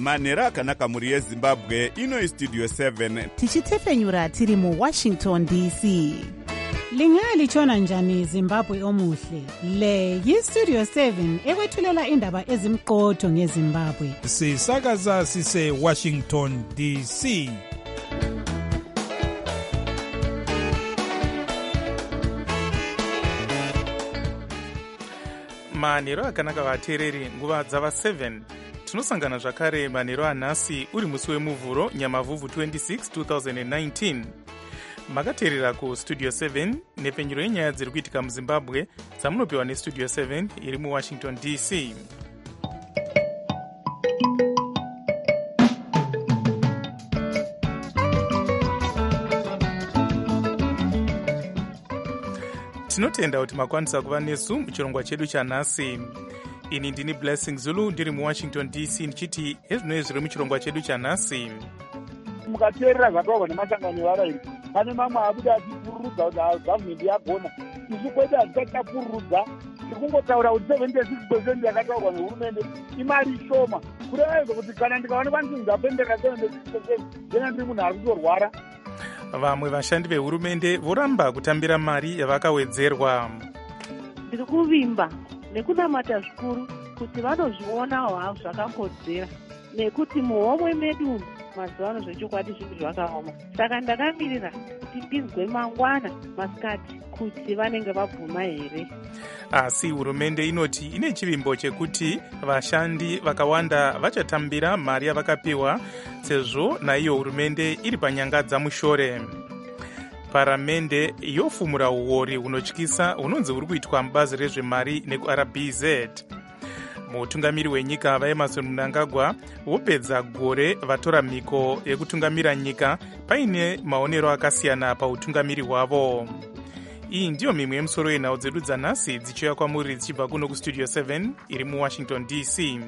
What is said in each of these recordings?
manhero akanaka mhuri yezimbabwe. Ino istudio 7 tichitefenyura tiri muwashington dc. Lingalitshona njani Zimbabwe omuhle? Le yistudio 7 ekwethulela indaba ezimqotho ngeZimbabwe. Sisakaza sise Washington DC. manhero akanaka vateereri, nguva dzava 7 tinosangana zvakare manhero anhasi uri musi wemuvhuro nyamavhuvhu 26 2019. makateerera kustudio 7 nepfenyuro yenyaya dziri kuitika muzimbabwe dzamunopiwa nestudio 7 iri muwashington dc. tinotenda kuti makwanisa kuva nesu muchirongwa chedu chanhasi. ini ndini Blessing Zulu ndiri muwashington dc ndichiti ezvinoi zviri muchirongwa chedu chanhasi. mukateerera zvataurwa nemasangano evarayiri, pane mamwe abuda achipururudza kuti gavhmendi yagona. isu kwete hatichachapururudza, tikungotaura kuti 76% yakataurwa nehurumende imari shoma, kureva kuti kana ndikaonekwa nditi ndapendeka 76% ndena ndiri munhu ari kutorwara. vamwe vashandi vehurumende voramba kutambira mari yavakawedzerwa. ndiri kuvimba nekunamata zvikuru kuti vanozvionawo havo zvakambodzera, nekuti muhomwe medu mazuva ano zvechokwadi zvinhu zvakaoma. Saka ndakamirira kuti ndinzwe mangwana masikati kuti vanenge vabvuma here. Asi hurumende inoti ine chivimbo chekuti vashandi vakawanda vachatambira mari yavakapiwa, sezvo naiyo hurumende iri panyanga dzamushore. Paramende yofumura uori hunotyisa hunonzi huri kuitwa mubazi rezvemari nekuRBZ. mutungamiri wenyika vaEmmerson Mnangagwa vopedza gore vatora mhiko yekutungamira nyika paine maonero akasiyana pautungamiri hwavo. iyi ndiyo mimwe yemusoro yenhau dzedu dzanhasi dzichiuya kwamuri dzichibva kuno kustudio 7 iri muwashington dc.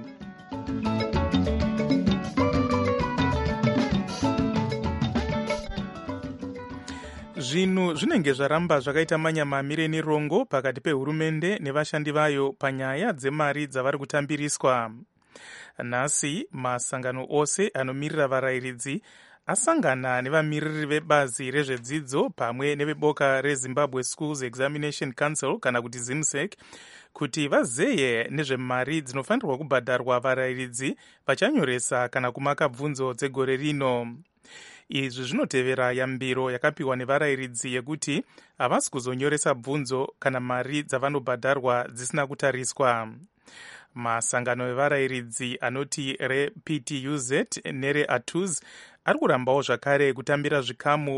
zvinhu zvinenge zvaramba zvakaita manyamamire nerongo pakati pehurumende nevashandi vayo panyaya dzemari dzavari kutambiriswa. nhasi masangano ose anomirira varayiridzi asangana nevamiriri vebazi rezvedzidzo pamwe neveboka reZimbabwe Schools Examination Council kana kuti ZIMSEC kuti vazeye nezvemari dzinofanirwa kubhadharwa varayiridzi vachanyoresa kana kumaka bvunzo dzegore rino. izvi zvinotevera yambiro yakapiwa nevarayiridzi yekuti havasi kuzonyoresa bvunzo kana mari dzavanobhadharwa dzisina kutariswa. masangano evarayiridzi anoti rePTUZ nereATUZ ari kurambawo zvakare kutambira zvikamu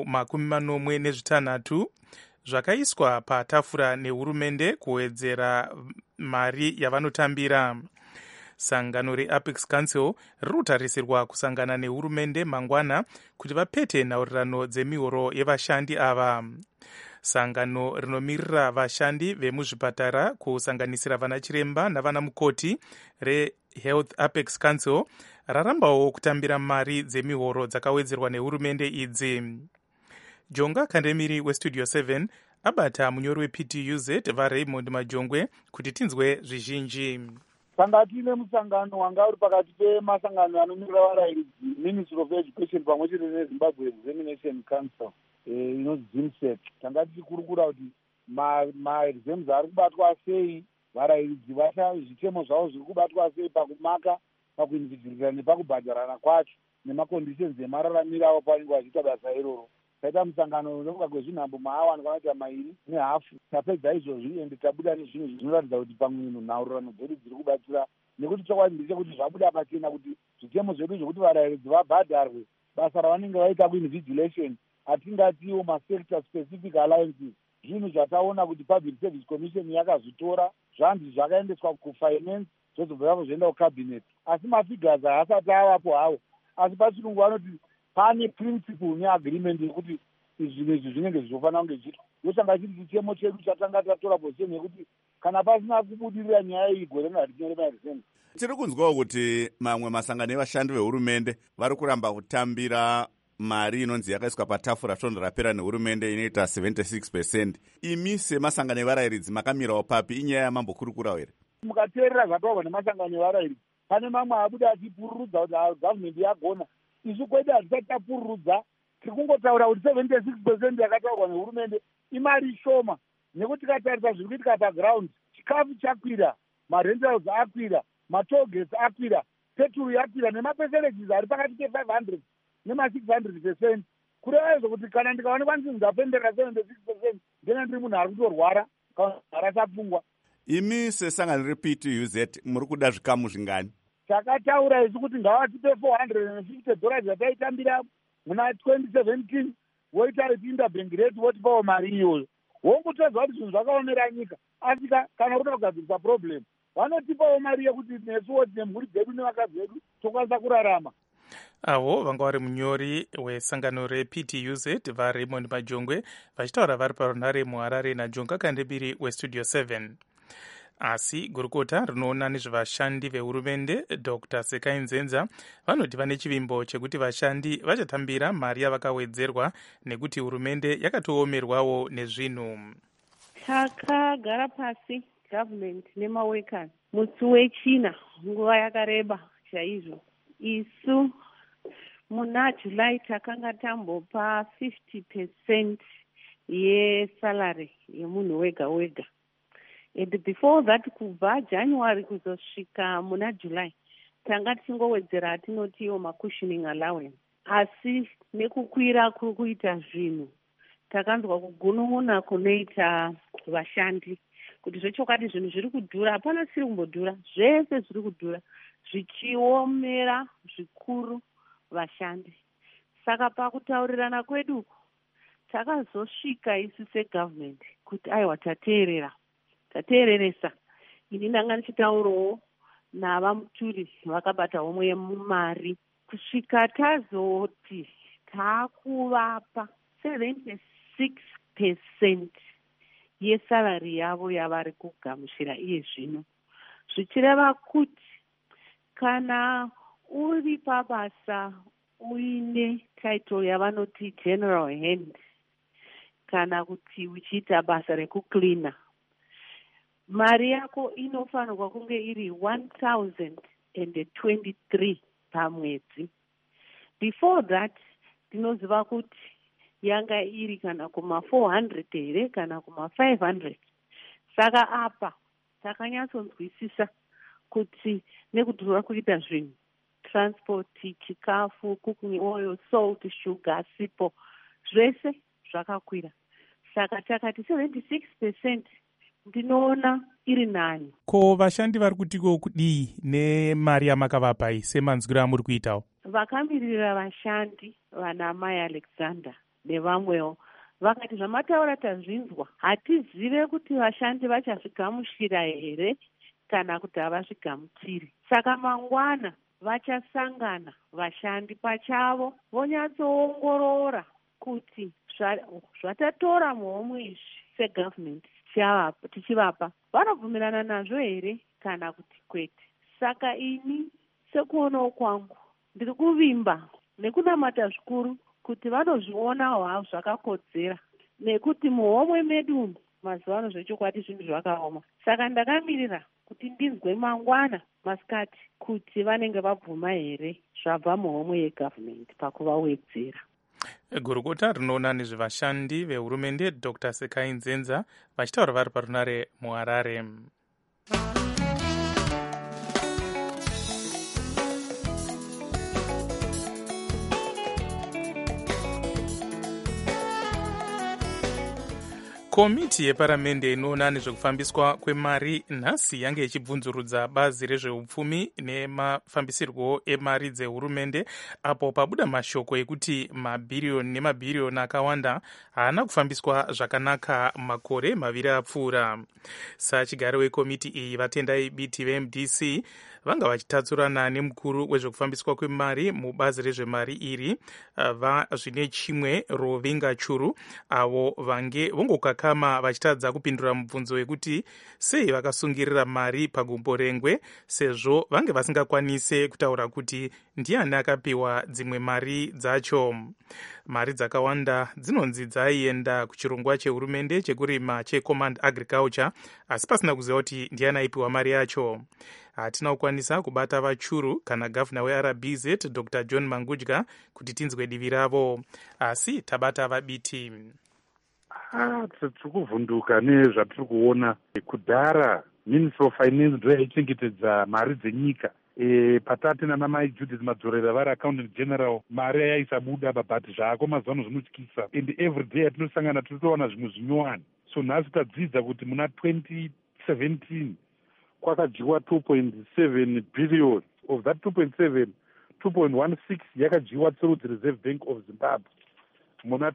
46 zvakaiswa patafura nehurumende kuwedzera mari yavanotambira. sangano reApex Council riri kutarisirwa kusangana nehurumende mangwana kuti vapete nhaurirano dzemihoro yevashandi ava. sangano rinomirira vashandi vemuzvipatara kusanganisira vana chiremba navana mukoti reHealth Apex Council rarambawo kutambira mari dzemihoro dzakawedzerwa nehurumende idzi. jonga kandemiri westudio 7 abata munyori wePTUZ vaRaymond Majongwe kuti tinzwe zvizhinji. Sanga tine musangano wanga uri pakati pemasangano anomirira varayiridzi, Ministry of Education pamwe chete neZimbabwe Examination Council inonzi ZIMSEC. Tanga tichikurukura kuti maexams ari kubatwa sei, varayiridzi zvitemo zvavo zviri kubatwa sei pakumaka, pakuinvigirira nepakubhadharana kwacho nemaconditions emararamiro avo pavanenge vachiita basa iroro. taita musangano unomuka kwezvinhambo maawanikwa kuita 2.5. tapedza izvozvi ende tabuda nezvinhu zvinoratidza kuti pamwe nhaurirano dzedu dziri kubatsira, nekuti chokwadi ndechekuti zvabuda pachena kuti zvitemo zvedu zvokuti varayiridzi vabhadharwe basa ravanenge vaita kuinvigilation hatingatiwo masector specific alliances. zvinhu zvataona kuti Public Service Commission yakazvitora zvanzi zvakaendeswa kufinance zvozobva zvavo zvoenda kucabinet, asi mafigures haasati avapo hawo. asi pachirungu vanoti pane principle neagreement yekuti izvi zvinenge zvizofanira kunge zviitwa. ndochanga chiri chichemo chedu chatanga tatora position yekuti kana pasina kubudirira nyaya iyi gore hatinyore maexams. tiri kunzwawo kuti mamwe masangano evashandi vehurumende vari kuramba kutambira mari inonzi yakaiswa patafura svondo rapera nehurumende inoita 76%. imi semasangano evarayiridzi makamirawo papi? inyaya yamambokurukurawo here? mukateerera zvataurwa nemasangano evarayiridzi, pane mamwe abuda achipururudza kuti gavhmendi yagona. Isu kwedu hatisati tapururudza, tiri kungotaura kuti 76% yakataurwa nehurumende imari shoma, nekuti tikatarisa zviri kuitika paground, chikafu chakwira, marentals akwira, matogets akwira, petrol yakwira, nemapesereges ari pakati pe500 nema600%. Kureva izvo kuti kana ndikaonekwa ndinzi ndapendera 76% ndena ndiri munhu ari kutorwara kana achapfungwa. Imi sesangano rePTUZ muri kuda zvikamu zvingani? Takataura isu kuti ngavatipe $450 zvataitambira muna 2017, woita interbank rate wotipawo mari iyoyo. Wongotodza kuti zvinhu zvakaomera nyika, asi kana kuda kugadzirisa problem vanotipawo mari yekuti nesuwo tine mhuri dzedu nevakadzi vedu tokwanisa kurarama. Avo vanga vari munyori wesangano rePTUZ vaRaymond Majongwe vachitaura vari parunare muHarare naJonga Kandebiri weStudio 7. Asi gurukota rinoona nezvevashandi vehurumende Dr. Sekai Nzenza vanoti vane chivimbo chekuti vashandi vachatambira mari yavakawedzerwa nekuti hurumende yakatoomerwawo nezvinhu. Takagara pasi government nemaworkers musi wechina nguva yakareba chaizvo. Isu muna July takanga tambopa 50% yesalary yemunhu wega wega. And before that kubva January kuzosvika muna July tanga tichingowedzera atinotiwo macushioning allowance. Asi nekukwira kuri kuita zvinhu takanzwa kugunun'una kunoita vashandi kuti zvechokati zvinhu zviri kudhura. Hapana siri kumbodhura, zvese zviri kudhura zvichiomera zvikuru vashandi. Saka pakutaurirana kwedu takazosvika isu segovernment kuti aiwa tateereresa. Ini ndanga ndichitaurawo navamuturi vakabata homwe yemumari kusvika tazoti taakuvapa 76% yesalari yavo yavari kugamuchira iye zvino, zvichireva kuti kana uri pabasa uine title yavanoti general hand kana kuti uchiita basa rekucleana, mari yako inofanirwa kunge iri 1023 pamwedzi. Before that tinoziva kuti yanga iri kana kuma 400 here kana kuma 500. Saka apa takanyatsonzwisisa kuti nekudhura kuita zvinhu, transport, chikafu, cooking oil, salt, sugar, sipo, zvese zvakakwira. Saka takati 76% ndinoona iri nani. Ko vashandi vari kutiko kudii nemari yamakavapa iyi semanzwiro amuri kuitawo? Vakamirira vashandi vana Mai Alexander nevamwewo vakati zvamataura tazvinzwa, hatizive kuti vashandi vachazvigamuchira here kana kuti havazvigamuchiri. Saka mangwana vachasangana vashandi pachavo vonyatsoongorora kuti zvatatora muhomwe izvi segovernment tichivapa vanobvumirana nazvo here kana kuti kwete. Saka ini sekuonawo kwangu ndiri kuvimba nekunamata zvikuru kuti vanozviona havo zvakakodzera, nekuti muhomwe medu mazuva ano zvechokwadi zvinhu zvakaoma. Saka ndakamirira kuti ndinzwe mangwana masikati kuti vanenge vabvuma here zvabva muhomwe yegovernment pakuvawedzera. Gurukota rinoona nezvevashandi vehurumende Dr. Sekai Nzenza vachitaura vari parunare muHarare. Komiti yeparamende inoona nezvekufambiswa kwemari nhasi yange ichibvunzurudza bazi rezveupfumi nemafambisirwo emari dzehurumende, apo pabuda mashoko ekuti mabhiriyoni nemabhiriyoni akawanda haana kufambiswa zvakanaka makore maviri apfuura. Sachigaro wekomiti iyi vatendai biti veMDC vanga vachitatsurana nemukuru wezvekufambiswa kwemari mubazi rezvemari iri zvine chimwe Rovinga Churu, avo vange vongokaka vakama vachitadza kupindura mubvunzo wekuti sei vakasungirira mari pagumborengwe sezvo vange vasingakwanise kutaura kuti ndiani akapiwa dzimwe mari dzacho. Mari dzakawanda dzinonzi dzaienda kuchirongwa chehurumende chekurima checommand agriculture, asi pasina kuziva kuti ndiani aipiwa mari yacho. Hatina kukwanisa kubata vachuru kana gavhuna weRBZ Dr John Mangudya kuti tinzwe divi ravo, asi tabata vabiti. Tiri kuvhunduka nezvatiri kuona. Kudhara Ministry of Finance ndo yaichengetedza mari dzenyika. Patate nanamai Judith Madzorera vari accountant general, mari yaisabuda but zvaako mazuva ano zvinotyisa, and every day atinosangana tinotowana zvimwe zvinyowani. So nhasi tadzidza kuti muna 2017 kwakadyiwa 2.7 billion. Of that 2.7, 2.16 yakadyiwa through the Reserve Bank of Zimbabwe. Muna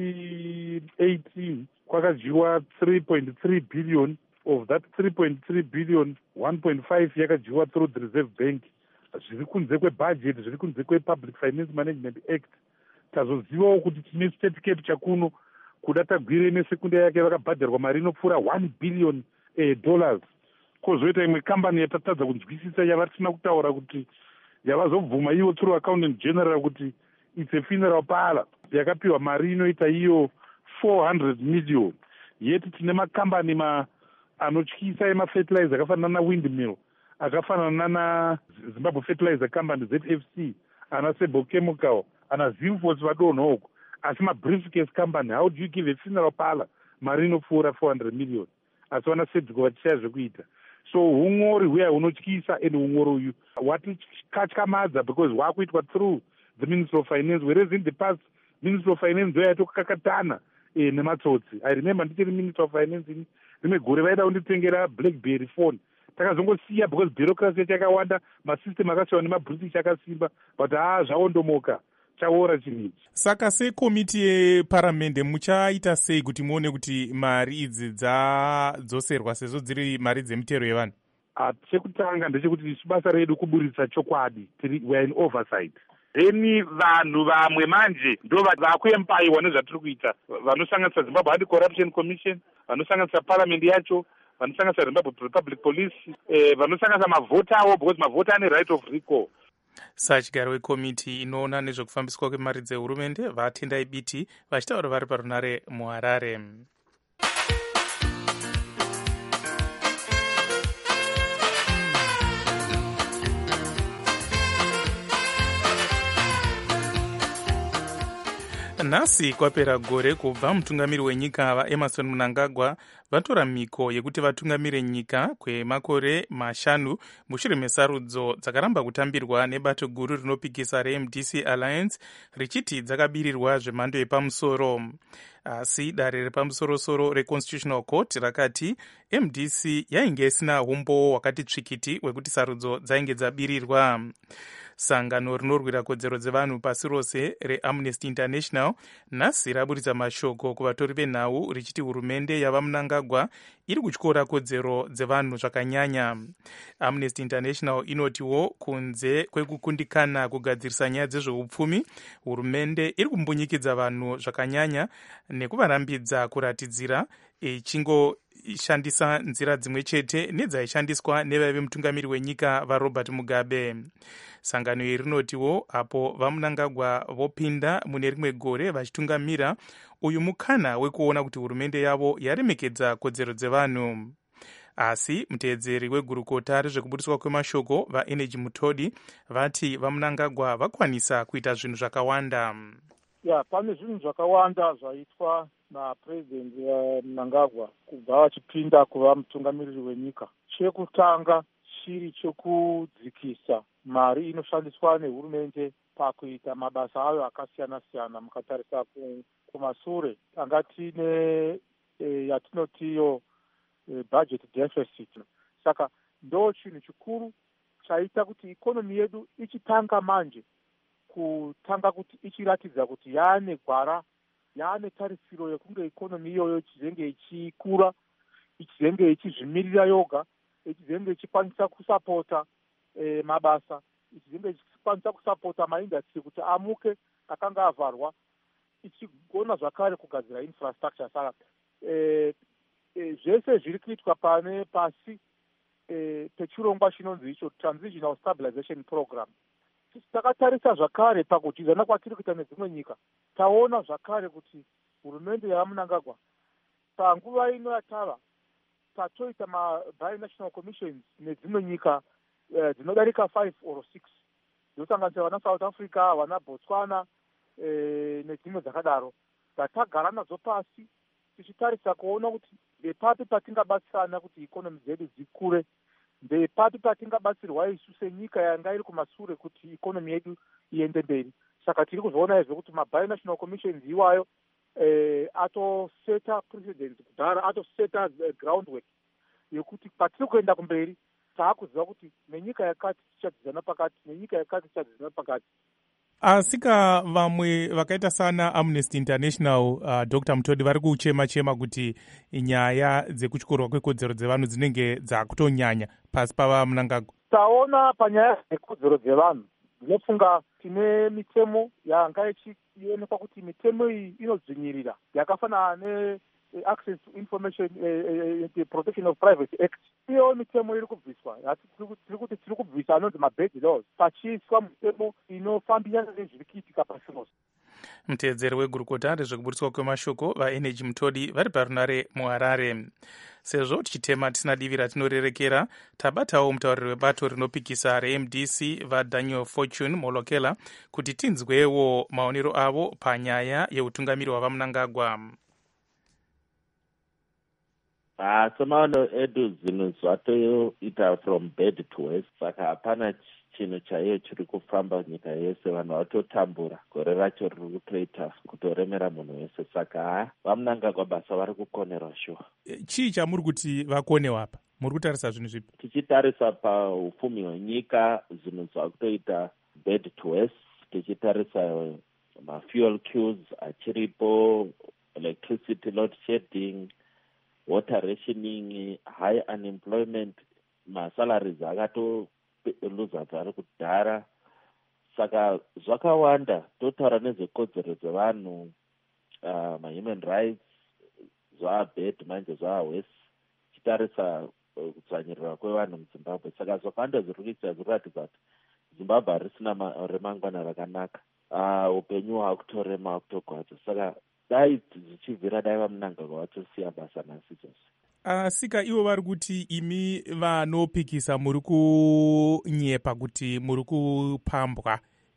2018 kwakadyiwa 3.3 billion. Of that 3.3 billion, 1.5 yakadyiwa through the Reserve Bank. Zviri kunze kwebudget, zviri kunze kwePublic Finance Management Act. Tazozivawo kuti tine state cap chakuno kuda tagwire nesekunda yake vakabhadharwa mari inopfuura $1 billion. Kozoita imwe kambani yatatadza kunzwisisa yavatisina kutaura kuti yavazobvuma ivo through accountant general kuti it's a funeral parlor, yakapiwa mari inoita iyo 400 million. Yeti tine makambani anotyisa emafertilizer akafanana naWindmill, akafanana naZimbabwe Fertilizer Company ZFC, ana Sebo Chemical, ana Zimfos vadonho uko. Asi mabriefcase company, how do you give a funeral parlor mari inopfuura 400 million? Asi vana Sedco vachishaya zvekuita. So umori huya hunotyisa, and umori uyu watikatyamadza because hwakuitwa through the Ministry of Finance, whereas in the past Ministry of Finance ndo yatokakatana nematsotsi. I remember ndichiri Ministry of Finance rimwe gore vaida kunditengera BlackBerry phone, takazongosiya because bureaucracy yakawanda, masystem akasiyiwa nemaBritish akasimba, but zvaondomoka, chaora chinhu ichi. Saka sekomiti yeparamende muchaita sei kuti muone kuti mari idzi dzadzoserwa sezvo dziri mari dzemutero yevanhu? Chekutanga ndechekuti isu basa redu kuburitsa chokwadi, we are in oversight. Then vanhu vamwe manje ndo vakuempaiwa nezvatiri kuita, vanosanganisa Zimbabwe Anti-Corruption Commission, vanosanganisa parliament yacho, vanosanganisa Zimbabwe Republic Police, vanosanganisa mavhota avo, because mavhota ane right of recall. Sachigaro wekomiti inoona nezvekufambiswa kwemari dzehurumende vatendai biti vachitaura vari parunare muHarare. Nhasi kwapera gore kubva mutungamiri wenyika vaEmmerson Mnangagwa vatora mhiko yekuti vatungamire nyika kwemakore 5 mushure mesarudzo dzakaramba kutambirwa nebato guru rinopikisa reMDC Alliance richiti dzakabirirwa zvemhando yepamusoro. Asi dare repamusorosoro reConstitutional Court rakati MDC yainge isina umbowo wakati tsvikiti wekuti sarudzo dzainge dzabirirwa. Sangano rinorwira kodzero dzevanhu pasi rose reAmnesty International nhasi raburitsa mashoko kuvatori venhau richiti hurumende yava Mnangagwa iri kutyora kodzero dzevanhu zvakanyanya. Amnesty International inotiwo kunze kwekukundikana kugadzirisa nyaya dzezveupfumi, hurumende iri kumbunyikidza vanhu zvakanyanya nekuvarambidza kuratidzira ichingoshandisa nzira dzimwe chete nedzaishandiswa nevaive mutungamiri wenyika vaRobert Mugabe. Sangano iri rinotiwo apo vaMnangagwa vopinda mune rimwe gore vachitungamira, uyu mukana wekuona kuti hurumende yavo yaremekedza kodzero dzevanhu. Asi muteedzeri wegurukota rezvekuburiswa kwemashoko vaEnergy Mutodi vati vaMnangagwa vakwanisa kuita zvinhu zvakawanda. Pane zvinhu zvakawanda zvaitwa naPresident Mnangagwa kubva vachipinda kuva mutungamiriri wenyika. Chekutanga chiri chekudzikisa mari inoshandiswa nehurumende pakuita mabasa ayo akasiyana siyana. Mukatarisa kumasure tanga tine yatinotiyo budget deficit. Saka ndo chinhu chikuru chaita kuti ikonomi yedu ichitanga manje kutanga kuti ichiratidza kuti yaane gwara, yaane tarisiro yekunge ikonomi iyoyo ichizenge ichikura, ichizenge ichizvimirira yoga, ichizenge ichikwanisa kusapota mabasa, ichizenge ichikwanisa kusapota maindastry kuti amuke akanga avharwa, ichigona zvakare kugadzira infrastructure. Saka zvese zviri kuitwa pane pasi pechirongwa chinonzi icho transitional stabilization program. Takatarisa zvakare pakudyidzana kwatiri kuita nedzimwe nyika, taona zvakare kuti hurumende yaMnangagwa panguva ino yatava tatoita binational commissions nedzimwe nyika dzinodarika 5 or 6 dzinosanganisira vana South Africa, vana Botswana nedzimwe dzakadaro, dzatagara nadzo pasi tichitarisa kuona kuti ndepapi patingabatsirana kuti ikonomi dzedu dzikure, ndepapi patingabatsirwa isu senyika yanga iri kumashure kuti ikonomi yedu iende mberi. Saka tiri kuzoona izvo kuti mabinational commissions iwayo atoseta precedence kudhara, atoseta groundwork yekuti patiri kuenda kumberi taakuziva kuti nenyika yakati tichadzidzana pakati, nenyika yakati tichadzidzana pakati. Asika vamwe vakaita sana Amnesty International, Dr. Mutodi, vari kuchema kuti nyaya dzekuchikorwa kwekodzero dzevanhu dzinenge dzakutonyanya pasi pavaMnangagwa. Taona panyaya dzekodzero dzevanhu ndinofunga tine mitemo yanga ichionekwa kuti mitemo iyi inodzvinyirira, yakafanana Access to Information Protection of Privacy Act. Iyo mitemo iri kubviswa, tiri kubvisa anonzi mabed laws, pachiiswa mitemo inofambirana nezviri kuitika pasi rose. Muteedzeri wegurukota rezvekuburiswa kwemashoko vaenergy Mutodi vari parunare muHarare. Sezvo tichitema tisina divi ratinorerekera, tabatawo mutauriri webato rinopikisa reMDC vaDaniel Fortune Molokela kuti tinzwewo maonero avo panyaya yeutungamiri hwavaMnangagwa. Semaono edu zvinhu zvatoita from bad to worse, saka hapana chinhu chaiyo chiri kufamba nyika yese, vanhu vatotambura, gore racho riri kutoita kutoremera munhu wese, saka vaMnangagwa basa vari kukonerwa shuwa. Chii chamuri kuti vakonewa apa? Muri kutarisa zvinhu zvipi? Tichitarisa paupfumi hwenyika, zvinhu zvakutoita bad to worse, tichitarisa mafuel queues achiripo, electricity load shedding, water rationing, high unemployment, masalaries akatoluza bvari kudhara. Saka zvakawanda, totaura nezvekodzero dzevanhu, human rights, zvabad manje zvawese, tichitarisa kudzvanyirirwa kwevanhu muZimbabwe. Saka zvakawanda zviri kuita zviri kuratidza kuti Zimbabwe harisina remangwana rakanaka, upenyu hwakutorema hwakutogwadza. Saka dai zvichibvira dai vaMnangagwa vatosiya basa nhasi chose. Sika ivo vari kuti imi vanopikisa muri kunyepa kuti muri kupambwa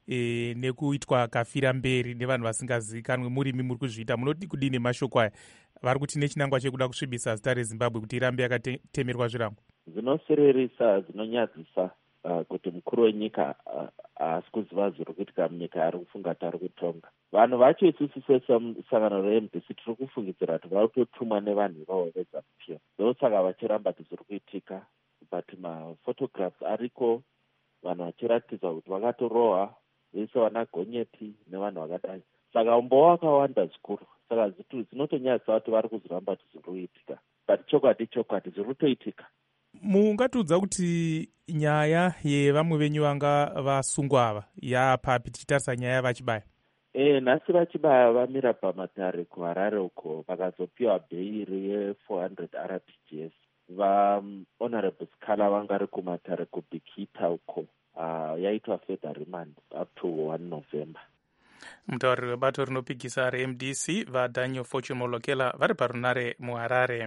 nekuitwa kafira mberi nevanhu vasingazivikanwe, muri imi muri kuzviita, munoti kudini mashoko aya? Vari kuti nechinangwa chekuda kusvibisa zita reZimbabwe kuti irambe yakatemerwa zvirango. Zvinosirerisa, zvinonyadzisa kuti mukuru wenyika haasi kuziva zviri kuitika munyika yaari kufunga kuti ari kutonga. Vanhu vacho isusu sesangano reMDC tiri kufungidzira kuti vari kutotumwa nevanhu ivavo veZANU-PF. Ndosaka vachiramba kuti zviri kuitika, but maphotographs ariko, vanhu vachiratidza kuti vakatorohwa vese vana gonyeti nevanhu vakadai. Saka umbowa wakawanda zvikuru. Saka dzinotonyadzisa kuti vari kuzoramba kuti zviri kuitika, but chokwadi zviri kutoitika. Mungatiudza kuti nyaya yevamwe venyu vanga vasungwa ava yapapi, tichitarisa nyaya vachibaya? Nhasi vachibaya vamira pamatare kuHarare uko, vakazopiwa bheiri ye400 RPGs. VaHonorable Sikhala vanga vari kumatare kuBikita uko, yaitwa further remand up to 1 November. Mutauriri webato rinopikisa reMDC vaDaniel Fortune Molokela vari parunare muHarare.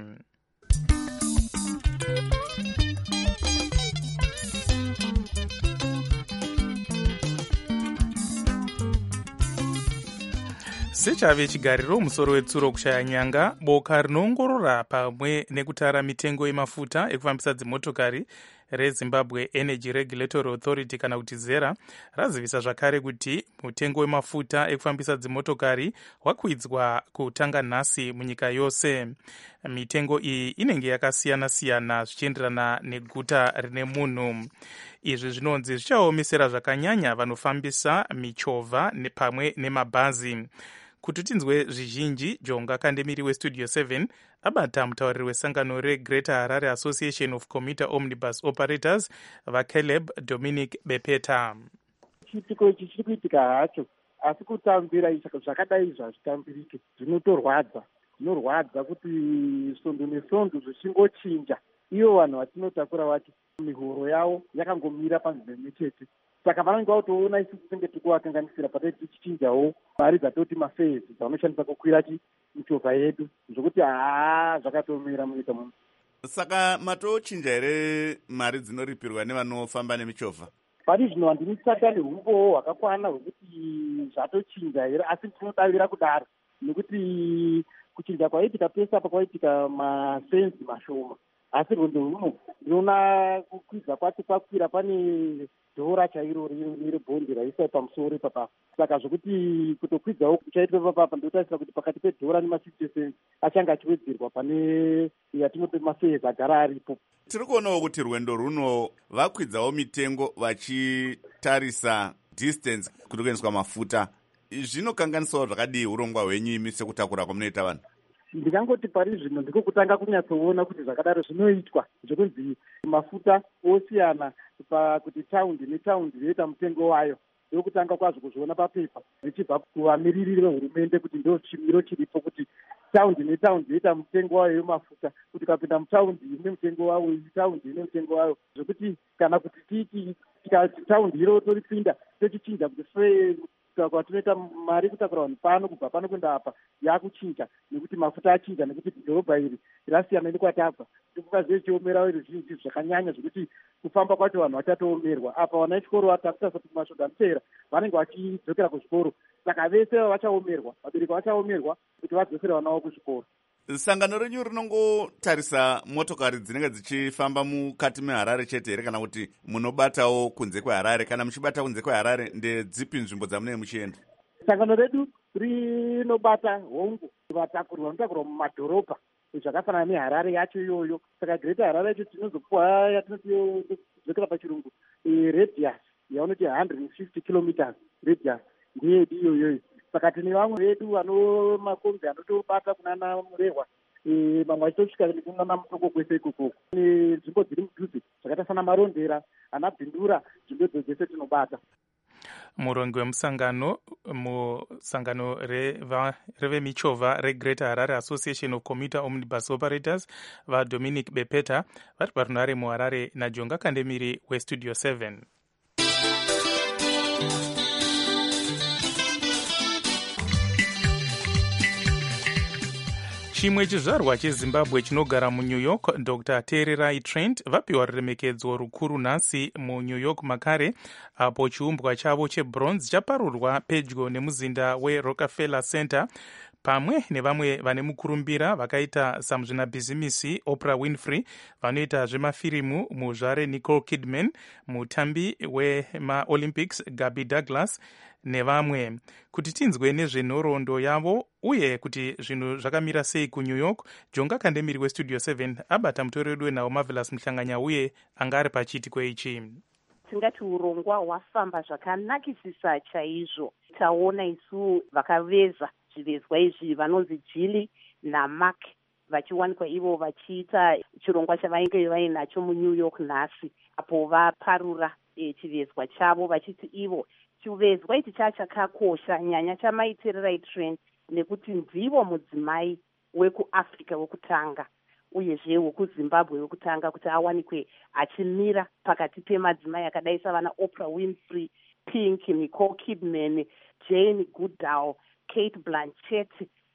Sechave chigariro musoro wetsuro kushaya nyanga, boka rinoongorora pamwe nekutara mitengo yemafuta ekufambisa dzimotokari reZimbabwe Energy Regulatory Authority kana kuti ZERA razivisa zvakare kuti mutengo wemafuta ekufambisa dzimotokari wakwidzwa kutanga nhasi munyika yose. Mitengo iyi inenge yakasiyana-siyana zvichienderana neguta rine munhu. Izvi zvinonzi zvichaomesera zvakanyanya vanofambisa michovha pamwe nemabhazi. Kuti tinzwe zvizhinji, Jonga Kandemiri weStudio 7 abata mutauriri wesangano reGreater Harare Association of Commuter Omnibus Operators vaCaleb Dominic Bepeta. Chitiko ichi chiri kuitika hacho, asi kutambira zvakadai zvazvitambirike zvinotorwadza, zvinorwadza kuti svondo nesvondo zvichingochinja, ivo vanhu vatinotakura vacho mihoro yavo yakangomira panzvimbo imwe chete. Saka vanenge vautoona isusu senge tikuvakanganisira patati tichichinjawo mari dzatoti mafezi dzavanoshandisa kukwira michovha yedu, zvokuti zvakatomira munyika muno. Saka matochinja here mari dzinoripirwa nevanofamba nemichovha? Pari zvino handini tsaka neumbowo hwakakwana hwekuti zvatochinja here, asi tinodavira kudaro nekuti kuchinja kwaitika pese apa kwaitika masenzi mashoma, asi rwendo runo ndinoona kukwidza kwacho kwakwira pane dhora chairo rebhondi raisai pamusoro ipapa. Saka zvokuti kutokwidzawo kuchaitwa papapa ndotarisira kuti pakati pedhora nema50 achange achiwedzerwa pane yatinoti mafezi agara aripo. Tiri kuonawo kuti rwendo runo vakwidzawo mitengo vachitarisa distance kuti kuendeswa mafuta. Zvinokanganisawo zvakadii urongwa hwenyu imi sekutakura kwamunoita vanhu? Ndingangoti pari zvino ndiko kutanga kunyatsoona kuti zvakadaro zvinoitwa, zvokunzi mafuta osiyana pakuti taundi netaundi yoita mutengo wayo. Ndokutanga kwazvo kuzviona papepa zvichibva kuvamiririri vehurumende kuti ndo chimiro chiripo kuti taundi netaundi yoita mutengo wayo yemafuta, kuti ukapinda mutaundi ine mutengo wayo, taundi ine mutengo wayo, zvokuti kana kuti titi taundi iro toripinda tochichinja kuti kwatinoita mari kutakura vanhu pano kubva pano kuenda apa yakuchinja nekuti mafuta achinja, nekuti dhorobha iri rasiyana nekwatabva. Ndikukazvichiomerawo ruzhinji zvakanyanya zvokuti kufamba kwacho vanhu vachatoomerwa. Apa vana vechikoro vatakutarisa kuti masvondo anopera vanenge vachidzokera kuzvikoro, saka vese vachaomerwa, vabereki vachaomerwa kuti vadzosere vana vavo kuzvikoro. Sangano renyu rinongotarisa motokari dzinenge dzichifamba mukati meHarare chete here, kana kuti munobatawo kunze kweHarare? Kana muchibata kunze kweHarare, ndedzipi nzvimbo dzamunenge muchienda? Sangano redu rinobata hongu vatakuri vanotakurwa mumadhorobha zvakafanana neHarare yacho iyoyo. Saka Greater Harare yacho tinozopuwa yatinozokera pachirungu radius yaunoti 150 kilometers radius ndiyedu iyoyoyo. Saka tine vamwe vedu vano makombi anotobata kunana Murehwa, mamwe achitosvika nekunana Mutoko kwese ikoko. Nzvimbo dziri mudhuze zvakaita sana Marondera, ana Bhindura, nzvimbo dzo dzese tinobata. Murongi wemusangano revemichovha reGreater Harare Association of Commuter Omnibus Operators vaDominic Bepeta vari parunare muHarare naJonga Kandemiri weStudio 7. Chimwe chizvarwa cheZimbabwe chinogara muNew York, Dr. Tererai Trent, vapiwa ruremekedzo rukuru nhasi muNew York makare, apo chiumbwa chavo chebronze chaparurwa pedyo nemuzinda weRockefeller Center, pamwe nevamwe vane mukurumbira vakaita samuzvinabhizimisi Oprah Winfrey, vanoita zvemafirimu muzvare Nicole Kidman, mutambi wemaOlympics Gabby Douglas nevamwe. Kuti tinzwe nezvenhoroondo yavo uye kuti zvinhu zvakamira sei kuNew York, Jonga Kandemiri weStudio 7 abata mutori wedu wenhau Marvelous Muhlanganya uye anga ari pachiitiko ichi. Tingati urongwa hwafamba zvakanakisisa chaizvo. Taona isu vakaveza zvivezwa izvi vanonzi Jilly naMark vachiwanikwa ivo vachiita chirongwa chavainge vainacho muNew York nhasi, apo vaparura chivezwa chavo vachiti ivo chivezwa ichi chakakosha nyanya chamaitererai Trent nekuti ndivo mudzimai wekuAfrica wekutanga uyezve wekuZimbabwe wekutanga kuti awanikwe achimira pakati pemadzimai akadai savana Oprah Winfrey, Pink, Nicole Kidman, Jane Goodall, Kate Blanchett,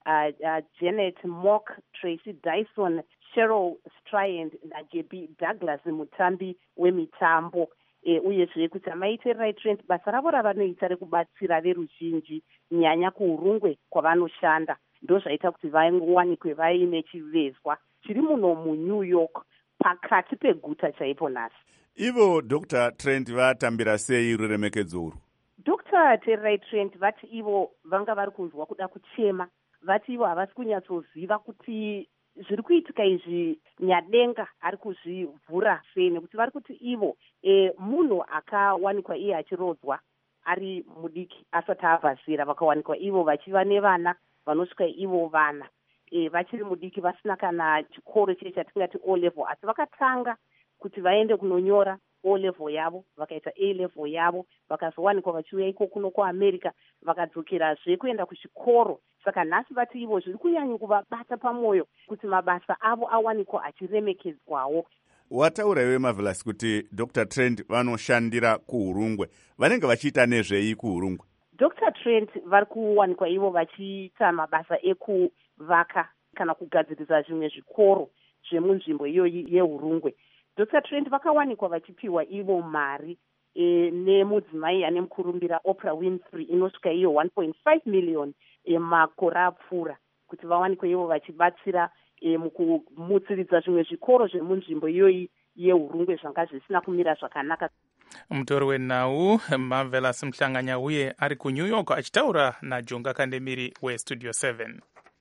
Janet Mock, Tracy Dyson, Cheryl Strayed naGabby Douglas mutambi wemitambo. Uyezve kuti amaitererai Trent basa ravo ravanoita rekubatsira veruzhinji nyanya kuurungwe kwavanoshanda ndozvaita kuti vawanikwe vaine chivezwa chiri muno muNew York pakati peguta chaipo nhasi. Ivo Dr. Trent vatambira sei ruremekedzo urwu? Dr. Tererai Trent vati ivo vanga vari kunzwa kuda kuchema, vati ivo havasi kunyatsoziva kuti zviri kuitika izvi Nyadenga ari kuzvivhura sei, nekuti vari kuti ivo munhu akawanikwa iye achirodzwa ari mudiki asati abva zera, vakawanikwa ivo vachiva nevana vanosvika ivo vana vachiri mudiki vasina kana chikoro chiri chatingati O level, asi vakatanga kuti vaende kunonyora O level yavo vakaita A level yavo vakazowanikwa vachiuya iko kuno kuAmerica vakadzokerazve kuenda kuchikoro. Saka nhasi vati ivo zviri kunyanya kuvabata pamwoyo kuti mabasa avo awanikwa achiremekedzwawo. Wataura iwe Marvelous kuti Dr. Trent vanoshandira kuHurungwe. Vanenge vachiita nezvei kuHurungwe? Dr. Trent vari kuwanikwa ivo vachiita mabasa ekuvaka kana kugadzirisa zvimwe zvikoro zvemunzvimbo iyoyi yeHurungwe. Dr. Trent vakawanikwa vachipiwa ivo mari nemudzimai ane mukurumbira Oprah Winfrey inosvika iyo 1.5 million makore apfuura kuti vawanikwe ivo vachibatsira mukumutsiridza zvimwe zvikoro zvemunzvimbo iyoyi yeHurungwe zvanga zvisina kumira zvakanaka. Mutori wenhau Marvelous Mhlanganya uye ari kuNew York achitaura naJonga Kandemiri weStudio 7.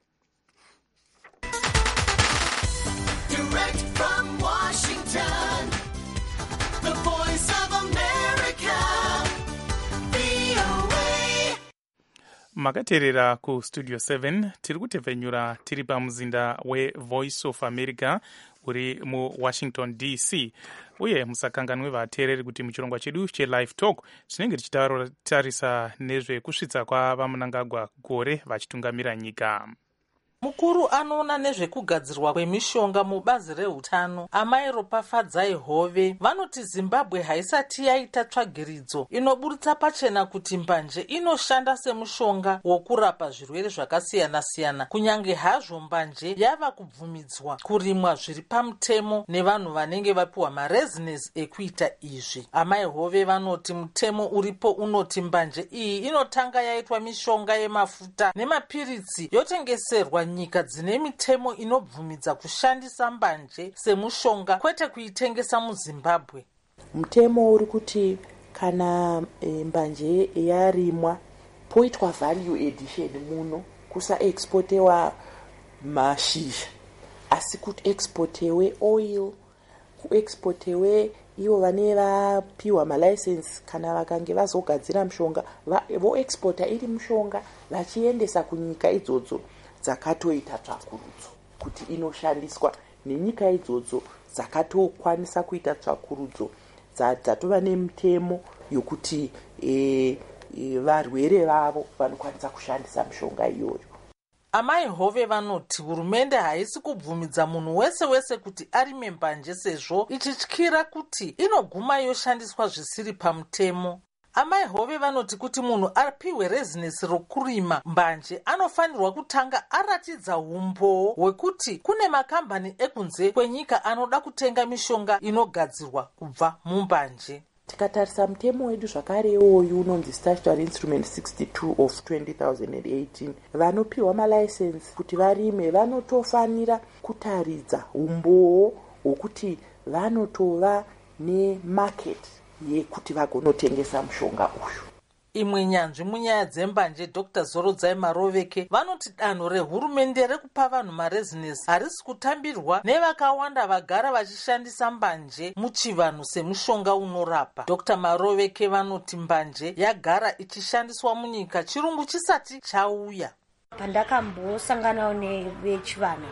Direct from Washington, the voice of America, VOA. Makateerera kuStudio 7 tiri kutevhenyura tiri pamuzinda weVoice of America uri muWashington DC. Uye musakanganwe vateereri kuti muchirongwa chedu cheLive Talk tinenge tichitarisa nezvekusvitsa kwavaMnangagwa gore vachitungamira nyika. Mukuru anoona nezvekugadzirwa kwemishonga mubazi rehutano Amai Ropafadzai Hove vanoti Zimbabwe haisati yaita tsvagiridzo inoburitsa pachena kuti mbanje inoshanda semushonga wokurapa zvirwere zvakasiyana-siyana, kunyange hazvo mbanje yava kubvumidzwa kurimwa zviri pamutemo nevanhu vanenge vapiwa marezinesi ekuita izvi. Amai Hove vanoti mutemo uripo unoti mbanje iyi inotanga yaitwa mishonga yemafuta nemapiritsi yotengeserwa nyika dzine mitemo inobvumidza kushandisa mbanje semushonga kwete kuitengesa muZimbabwe. Mutemo uri kuti kana mbanje yarimwa poitwa value addition muno kusa exportewa mashizha asi kuti exportewe oil, kuexportewe ivo vane vapiwa malicense kana vakange vazogadzira mushonga vo exporta iri mushonga vachiendesa kunyika idzodzo dzakatoita tsvakurudzo kuti inoshandiswa nenyika idzodzo dzakatokwanisa kuita tsvakurudzo dzatova nemutemo yokuti varwere vavo vanokwanisa kushandisa mishonga iyoyo. Amai Hove vanoti hurumende haisi kubvumidza munhu wese kuti arime mbanje sezvo ichityira kuti inoguma yoshandiswa zvisiri pamutemo. Amai Hove vanoti kuti munhu apiwe rezinesi rokurima mbanje anofanirwa kutanga aratidza umboo hwekuti kune makambani ekunze kwenyika anoda kutenga mishonga inogadzirwa kubva mumbanje. Tikatarisa mutemo wedu zvakarewo uyu unonzi Statutory Instrument 62 of 2018 vanopiwa malicense kuti varime vanotofanira kutaridza umboo hwekuti vanotova nemarket yekuti vagonotengesa mushonga uyu. Imwe nyanzvi munyaya dzembanje Dr. Zorodzai Maroveke vanoti danho rehurumende rekupa vanhu marezinesi harisi kutambirwa nevakawanda vagara vachishandisa mbanje muchivanhu semushonga unorapa. Dr. Maroveke vanoti mbanje yagara ichishandiswa munyika chirungu chisati chauya. Pandakambosanganawo nevechivanhu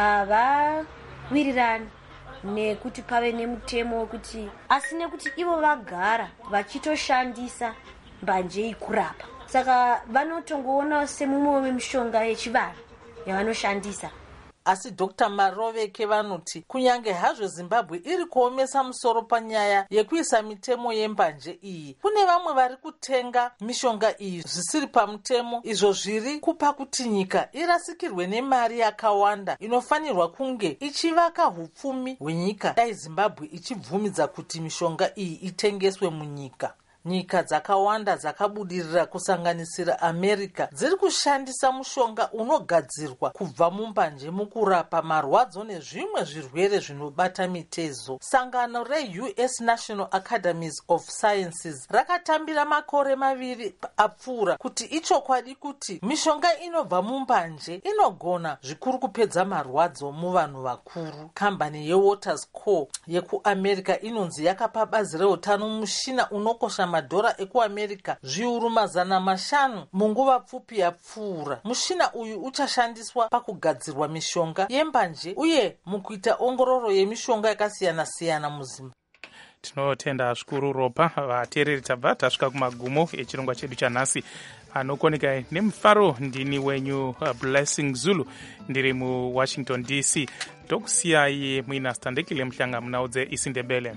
havawirirani nekuti pave nemutemo wekuti asi nekuti ivo vagara vachitoshandisa mbanje ikurapa, saka vanotongoona semumwe wemishonga yechivanhu yavanoshandisa. Asi Dr. Maroveke vanoti kunyange hazvo Zimbabwe iri kuomesa musoro panyaya yekuisa mitemo yembanje iyi, kune vamwe vari kutenga mishonga iyi zvisiri pamutemo, izvo zviri kupa kuti nyika irasikirwe nemari yakawanda inofanirwa kunge ichivaka hupfumi hwenyika dai Zimbabwe ichibvumidza kuti mishonga iyi itengeswe munyika. Nyika dzakawanda dzakabudirira kusanganisira America dziri kushandisa mushonga unogadzirwa kubva mumbanje mukurapa marwadzo nezvimwe zvirwere zvinobata mitezo. Sangano reUS National Academies of Sciences rakatambira makore 2 apfuura kuti ichokwadi kuti mishonga inobva mumbanje inogona zvikuru kupedza marwadzo muvanhu vakuru. Kambani yeWaters Co yekuAmerica inonzi yakapa bazi rehutano mushina unokosha madhora ekuAmerica zviuru 500 munguva pfupi yapfuura. Mushina uyu uchashandiswa pakugadzirwa mishonga yembanje uye mukuita ongororo yemishonga yakasiyana-siyana muZimbabwe. tinotenda zvikuru ropa vateereri. tabva tasvika kumagumo echirongwa chedu chanhasi. Anokoneka nemufaro ndini wenyu Blessing Zulu, ndiri muWashington DC. Tokusiyai muina standekile mhlanga munaudze isindebele.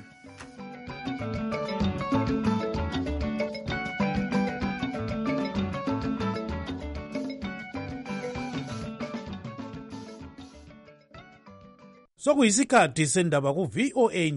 sokuyisikhathi sendaba ku VOA